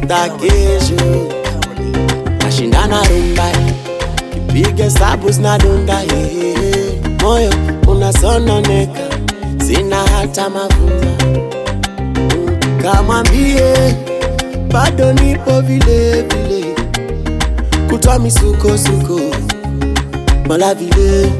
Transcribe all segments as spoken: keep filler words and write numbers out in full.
da kesho. Nashindana rumba, kipige sabu zinadunda, hehehe. Moyo unasononeka, sina hata mafuta. Kamwambie bado nipo vile vile, kutwa misuko suko mala vile.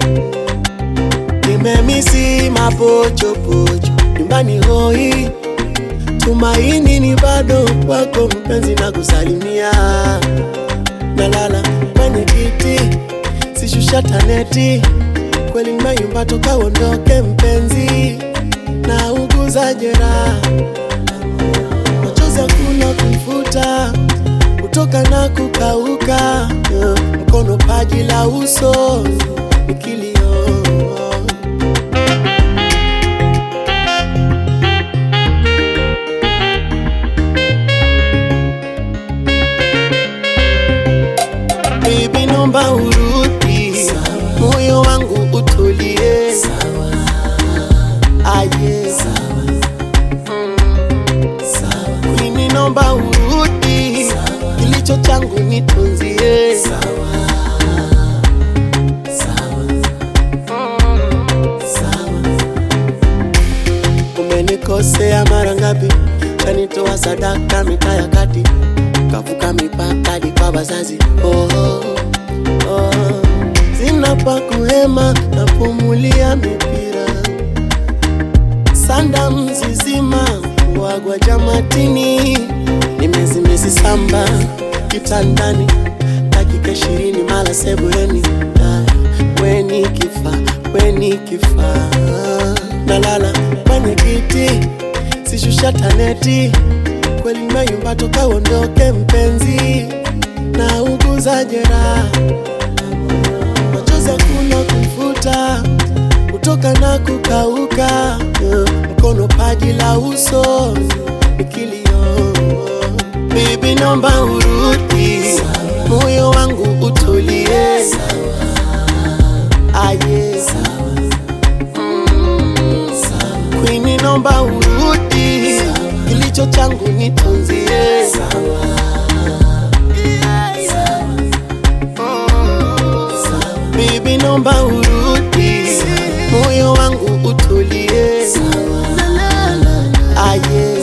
Nimemisi mapocho pocho, nyumbani hoi. Tumaini ni bado kwako mpenzi, na kusalimia. Nalala kwenye kiti, sishusha taneti. Kweli nimeyumba toka uondoke mpenzi, na uguza jeraha. Machozi hakuna kumfuta, kutoka na kukauka. Mkono paji la uso, nikilio. Baby nomba urudi, moyo wangu utulie. Aye, Queen nomba urudi, kilicho changu nitunzie. Umenikosea mara ngapi, kanitoa sadaka mitaa ya kati, kavuka mipaka hadi kwa wazazi. Oh, oh, oh. Sina pa kuhema, napumulia mipira. Sanda mzizima, wagwa jamatini. Nimezimezi samba, kitandani, dakika ishirini mala sebuleni. Weni kifa, weni kifa. Nalala kwenye kiti, sishusha taneti. Kweli nimeyumba toka uondoke mpenzi, na uguza jeraha. Machozi hakuna kumfuta, kutoka na kukauka. Mkono paji la uso, nikilio. Baby nomba urudi, moyo wangu utulie. Aye, Queen nomba urudi, kilicho changu nitunzie. Baby nomba urudi, moyo wangu utulie. Aye,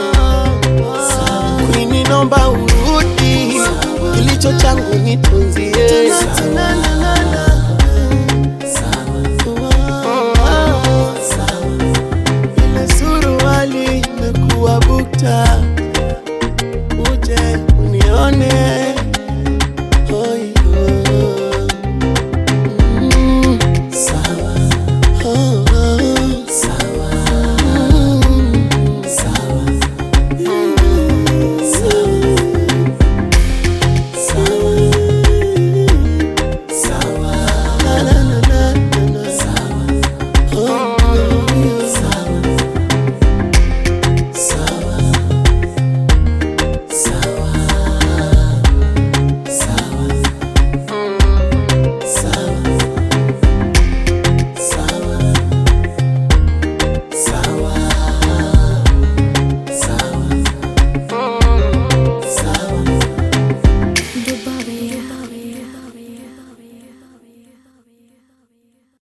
Queen nomba urudi, kilicho changu nitunzie.